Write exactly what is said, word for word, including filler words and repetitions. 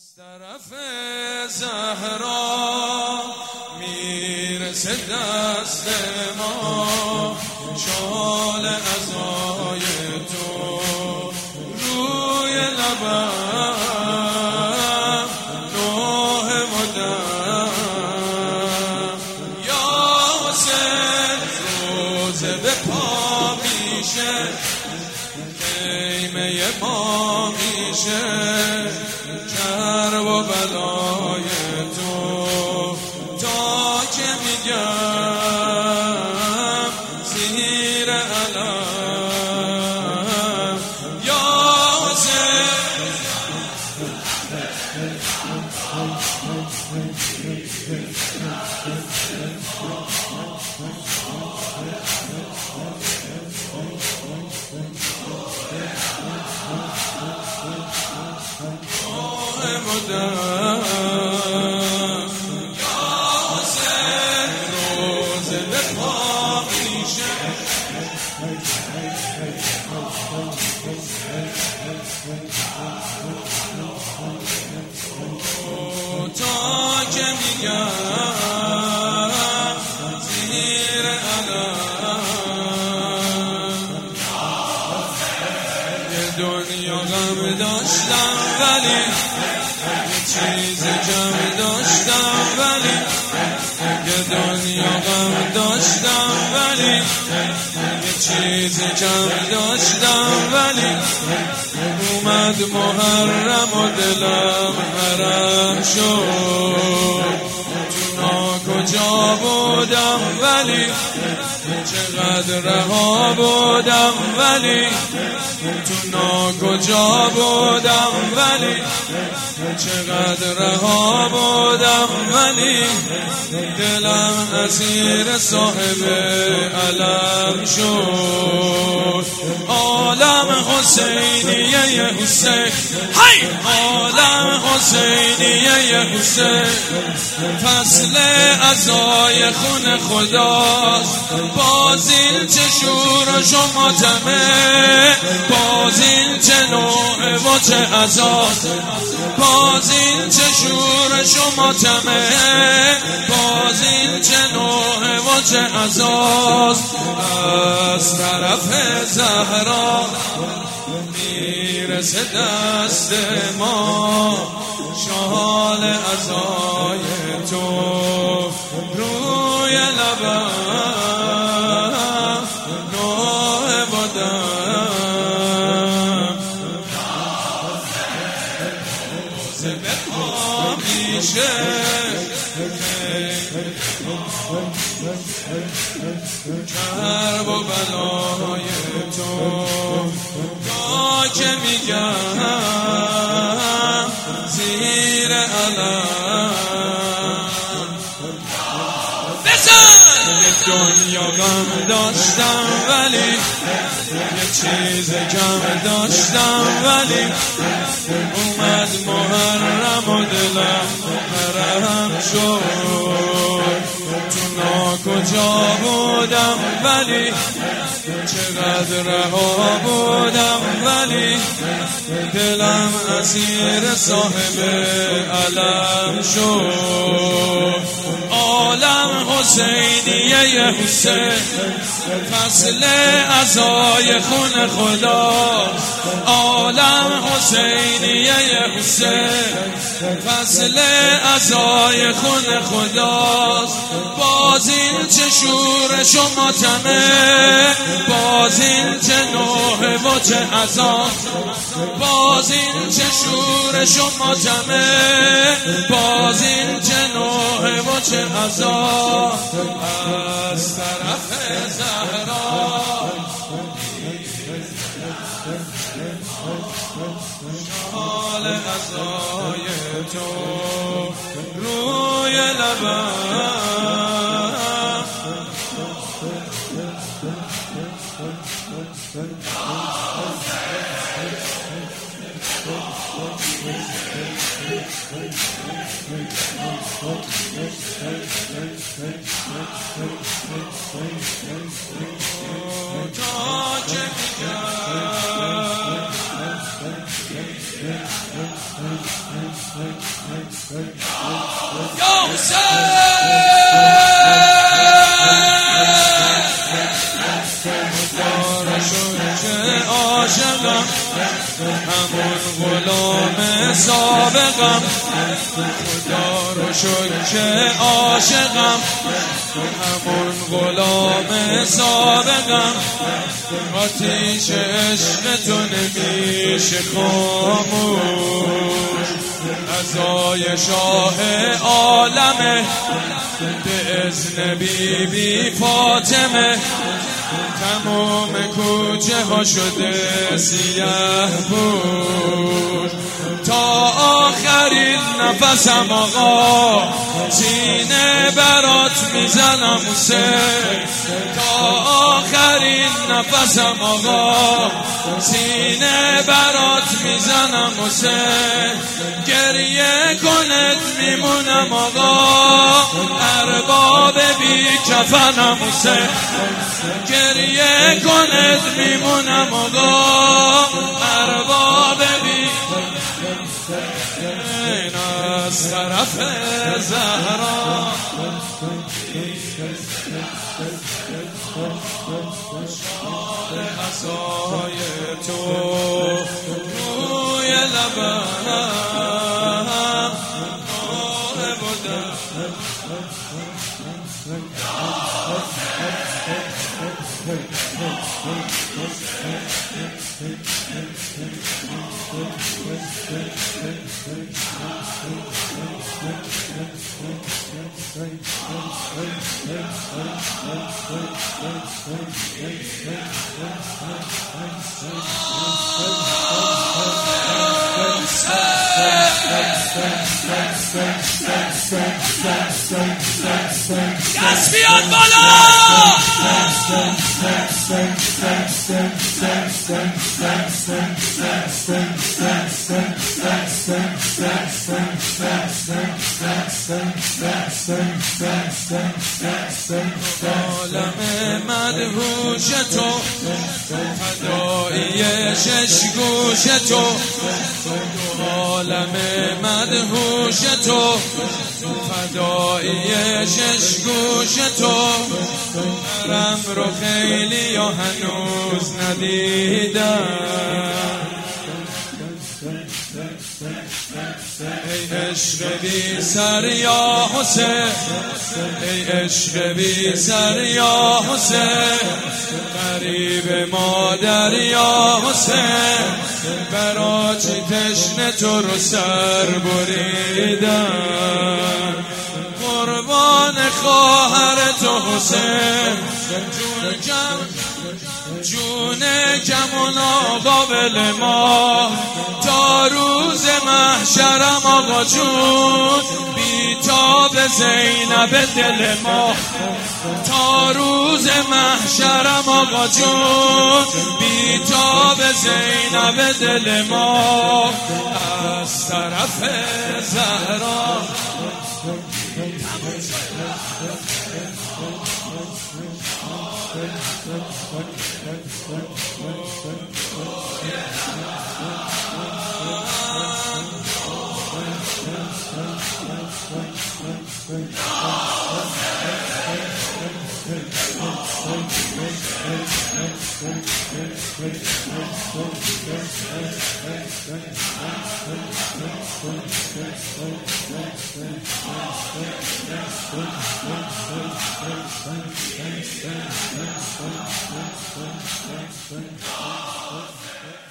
از طرف زهرا میرسه دست ما شال عزای تو روی لبم نوح مدم یا حسین روزه به پا میشه خیمه ما میشه کرب و بلای تو تا که میگم زیر علم یا حسین مدام یا حسین روزه به پا میشه تا که میگم زیر علم یه دنیا غم داشتم ولی چیز کم داشتم ولی یه دنیا غم داشتم ولی یه چیز کم داشتم ولی اومد محرم و دلم حرم شد تو ناکجا بودم ولی چقدر رها بودم ولی تو ناکجا بودم ولی چقدر رها بودم ولی دلم اسیر صاحب علم شد عالم حسینیه حسین هی عالم حسینیه حسین فصل عزای خون خداست بازین چه شور و شما تمه بازین چه نوع و چه عزاست بازین چه شور شما تمه بازین چه نوع و چه عزاست از طرف زهرا میرسه دست ما شال عزای تو روی لبم نوع بدم روزه به پا میشه کرب و بلای تو تا که میگم زیر علم دنیا غم داشتم ولی یه چیز کم داشتم ولی اومد محرم و دلم حرم شد تو ناکجا بودم ولی چقدر رها بودم ولی دلم اسیر صاحب علم شد عالم حسینیه حسین فصل عزای خون خدا عالم حسینیه حسین فصل عزای خون خداست بازین چه شور شما تمه بازین چه نوح و چه عزاست بازین چه شور شما تمه بازین چه نوح و چه عزاست از طرف زهرا شال عزای تو روی لبم عاشقم همون غلام سابقم خدا رو شکر عاشقم همون غلام سابقم آتیش عشق تو نمیشه خاموش عزای شاه عالمه به اذن بی بی فاطمه تمام کوچه ها شده سیاه پوش تا آخرین نفسم آقا سینه برات میزنم حسین تا آخرین نفسم آقا سینه برات میزنم حسین گریه کنت میمونم آقا ارباب بی کفنم حسین گریه کنت میمونم آقا ارباب بی این از طرف زهرا شال عصای تو روی لبم ماه بودم دست بیاد بالا عالم مدهوش تو فدایی شش گوش تو عالم مدهوش تو فدایی شش گوش تو رم رو خیلی یا هنوز ندیدم ای عشق بی سر یا حسین ای عشق بی سر یا حسین غریب مادر یا حسین برا چی تشنه تو رو سر بریدم قربان خواهر تو حسین جون کم جون کمون قابل ما تا روز محشرم آقا جون بی تاب زینب دل ما تا روز محشرم آقا جون بی تاب زینب دل ما از طرف زهرا Thank you.